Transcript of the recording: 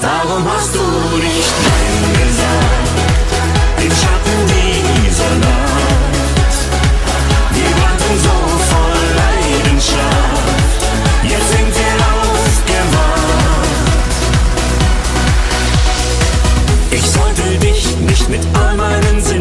Warum hast du nicht Nein gesagt? Im Schatten dieser Nacht. Wir brannten so voll Leidenschaft. Jetzt sind wir aufgewacht. Ich sollte dich nicht mit all meinen Sinnen